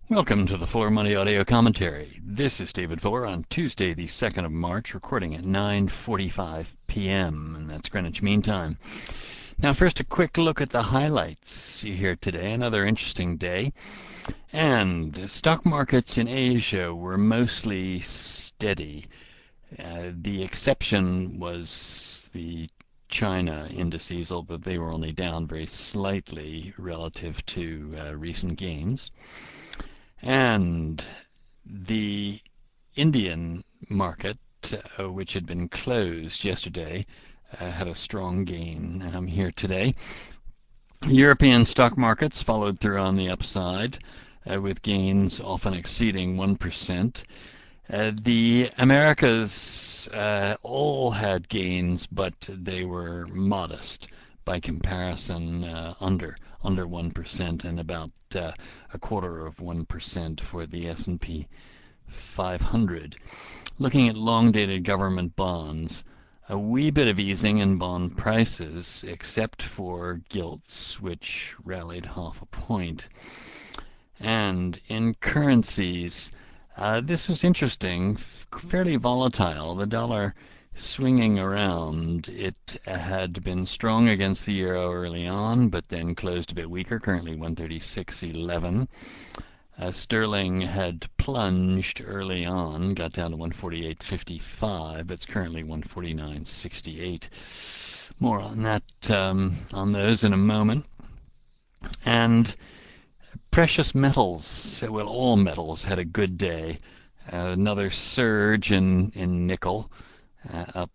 Welcome to the Fuller Money Audio Commentary. This is David Fuller on Tuesday, the 2nd of March, recording at 9:45 p.m., and that's Greenwich Mean Time. Now, first, a quick look at the highlights here today. Another interesting day. And stock markets in Asia were mostly steady. The exception was the China indices, although they were only down very slightly relative to recent gains. And the Indian market, which had been closed yesterday, had a strong gain here today. European stock markets followed through on the upside, with gains often exceeding 1%. The Americas all had gains, but they were modest by comparison, under 1% and about a quarter of 1% for the S&P 500. Looking at long-dated government bonds, a wee bit of easing in bond prices, except for gilts, which rallied half a point. And in currencies, this was interesting, fairly volatile. The dollar swinging around. It had been strong against the euro early on, but then closed a bit weaker, currently 136.11. Sterling had plunged early on, got down to 148.55. It's currently 149.68. More on that, on those in a moment. And precious metals, well, all metals had a good day. Another surge in nickel, up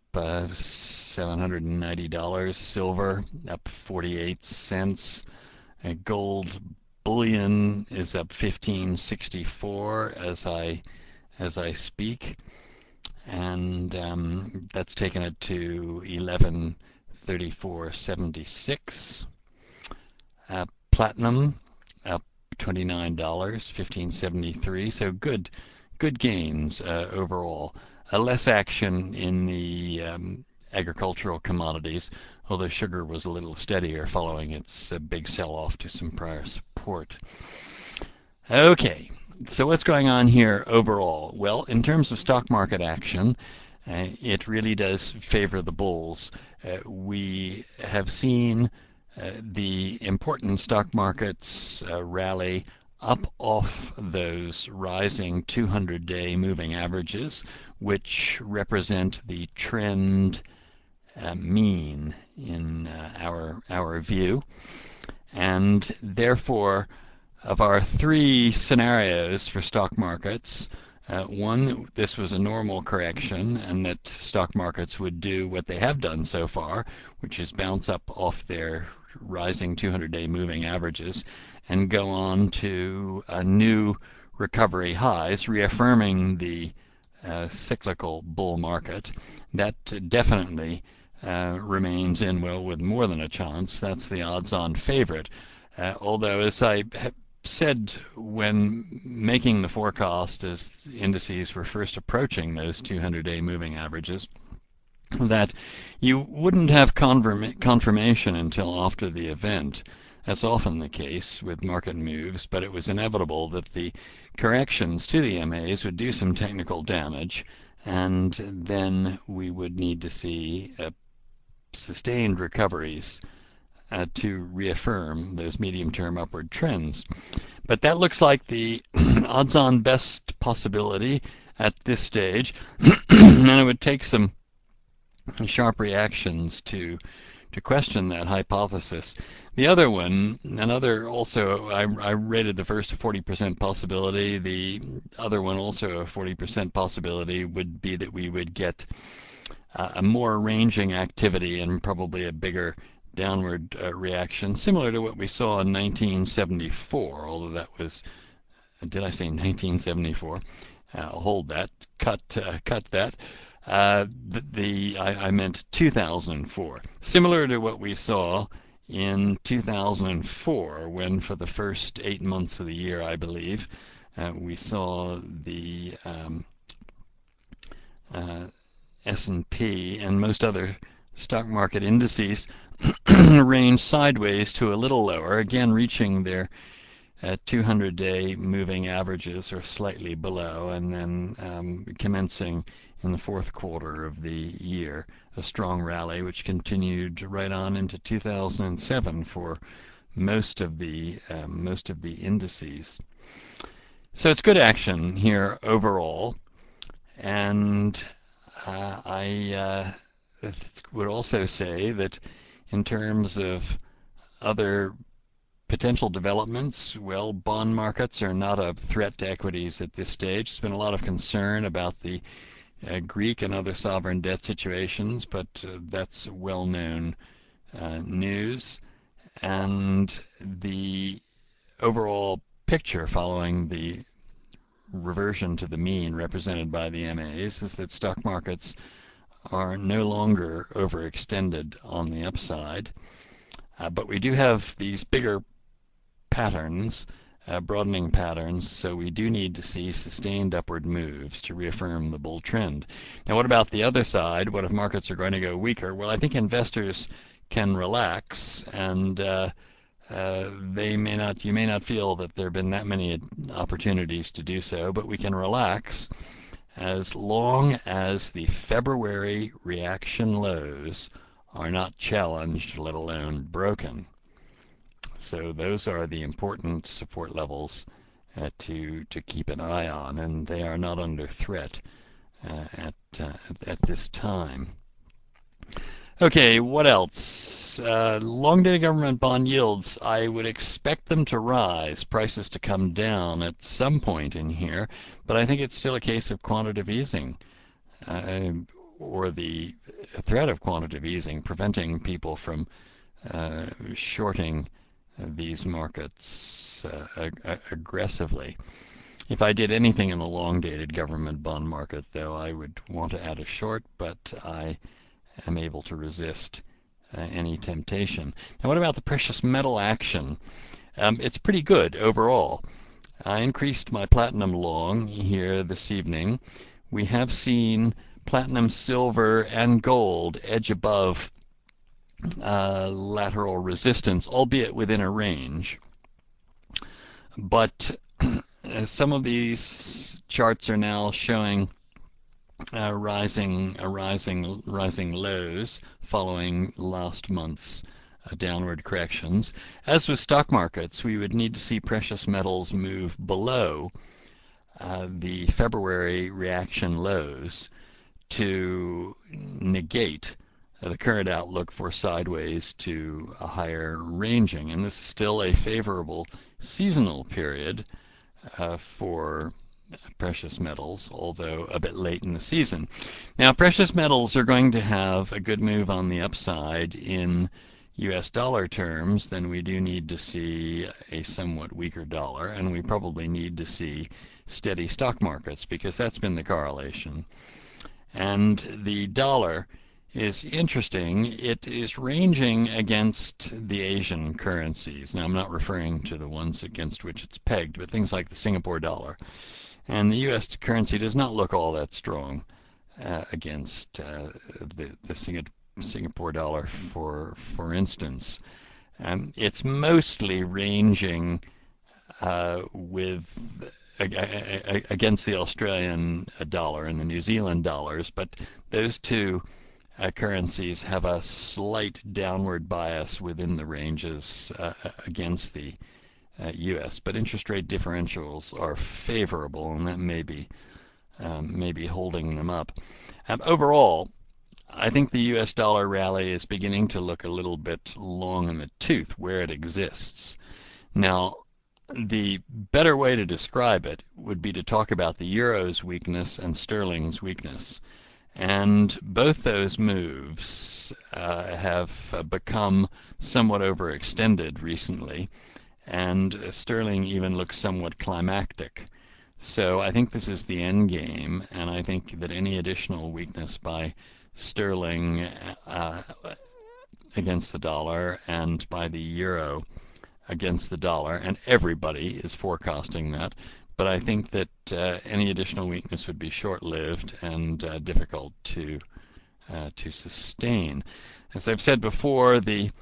$790. Silver up 48 cents. Gold bullion is up 1564 as I speak, and that's taken it to 1134.76. Platinum up $29, 1573. So good gains overall. Less action in the agricultural commodities, although sugar was a little steadier following its big sell-off to some prior support. Okay, so what's going on here overall? Well, in terms of stock market action, it really does favor the bulls. We have seen the important stock markets rally up off those rising 200-day moving averages, which represent the trend mean in our view. And therefore, of our three scenarios for stock markets, one, this was a normal correction and that stock markets would do what they have done so far, which is bounce up off their rising 200-day moving averages and go on to new recovery highs, reaffirming the cyclical bull market. That definitely remains in, well, with more than a chance. That's the odds-on favorite. Although, as I said when making the forecast as indices were first approaching those 200-day moving averages, that you wouldn't have confirmation until after the event. That's often the case with market moves, but it was inevitable that the corrections to the MAs would do some technical damage, and then we would need to see sustained recoveries to reaffirm those medium-term upward trends. But that looks like the odds-on best possibility at this stage, and it would take some sharp reactions to question that hypothesis. The other one, also, I rated the first a 40% possibility. The other one, also a 40% possibility, would be that we would get a more ranging activity and probably a bigger downward reaction, similar to what we saw in 1974, although that was, did I say 1974? Hold that, cut that. I meant 2004. Similar to what we saw in 2004, when for the first 8 months of the year, I believe, we saw the S&P and most other stock market indices range sideways to a little lower, again reaching their 200-day moving averages are slightly below, and then commencing in the fourth quarter of the year, a strong rally which continued right on into 2007 for most of the indices. So it's good action here overall, and I would also say that in terms of other potential developments, well, bond markets are not a threat to equities at this stage. There's been a lot of concern about the Greek and other sovereign debt situations, but that's well-known news. And the overall picture following the reversion to the mean represented by the MAs is that stock markets are no longer overextended on the upside. But we do have these bigger patterns, broadening patterns, so we do need to see sustained upward moves to reaffirm the bull trend. Now, what about the other side? What if markets are going to go weaker? Well, I think investors can relax, and you may not feel that there have been that many opportunities to do so, but we can relax as long as the February reaction lows are not challenged, let alone broken. So those are the important support levels to keep an eye on, and they are not under threat at this time. Okay, what else? Long-dated government bond yields, I would expect them to rise, prices to come down at some point in here, but I think it's still a case of quantitative easing, or the threat of quantitative easing, preventing people from shorting these markets aggressively. If I did anything in the long-dated government bond market, though, I would want to add a short, but I am able to resist any temptation. Now, what about the precious metal action? It's pretty good overall. I increased my platinum long here this evening. We have seen platinum, silver, and gold edge above lateral resistance, albeit within a range. But some of these charts are now showing rising lows following last month's downward corrections. As with stock markets, we would need to see precious metals move below the February reaction lows to negate the current outlook for sideways to a higher ranging. And this is still a favorable seasonal period for precious metals, although a bit late in the season. Now, precious metals are going to have a good move on the upside in US dollar terms. Then we do need to see a somewhat weaker dollar, and we probably need to see steady stock markets, because that's been the correlation. And the dollar is interesting. It is ranging against the Asian currencies. Now, I'm not referring to the ones against which it's pegged, but things like the Singapore dollar. And the U.S. currency does not look all that strong against the Singapore dollar, for instance. It's mostly ranging against the Australian dollar and the New Zealand dollars, but those two currencies have a slight downward bias within the ranges against the U.S., but interest rate differentials are favorable, and that may be holding them up. Overall, I think the U.S. dollar rally is beginning to look a little bit long in the tooth where it exists. Now, the better way to describe it would be to talk about the euro's weakness and sterling's weakness. And both those moves have become somewhat overextended recently, and sterling even looks somewhat climactic. So I think this is the end game, and I think that any additional weakness by sterling against the dollar and by the euro against the dollar, and everybody is forecasting that, but I think that any additional weakness would be short-lived and difficult to sustain. As I've said before, the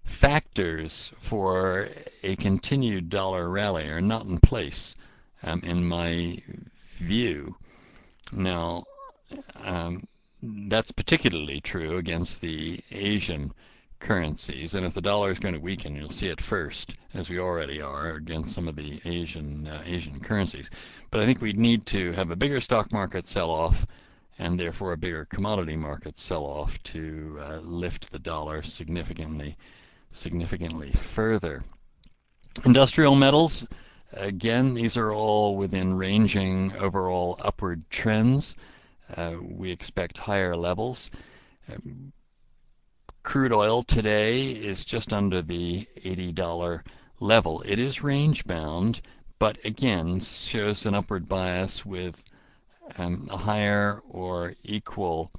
factors for a continued dollar rally are not in place, in my view. Now, um, that's particularly true against the Asian currencies, and if the dollar is going to weaken, you'll see it first, as we already are against some of the Asian currencies. But I think we need to have a bigger stock market sell-off, and therefore a bigger commodity market sell-off to lift the dollar significantly further. Industrial metals, again, these are all within ranging overall upward trends. We expect higher levels. Um, Crude oil today is just under the $80 level. It is range bound, but again shows an upward bias with higher or equal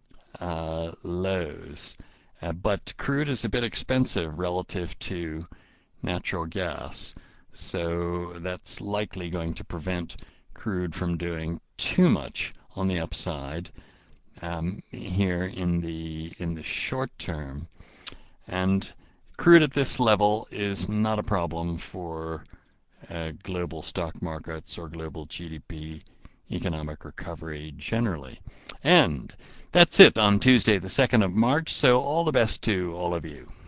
lows. But crude is a bit expensive relative to natural gas, so that's likely going to prevent crude from doing too much on the upside here in the short term. And crude at this level is not a problem for global stock markets or global GDP economic recovery generally. And that's it on Tuesday, the 2nd of March. So all the best to all of you.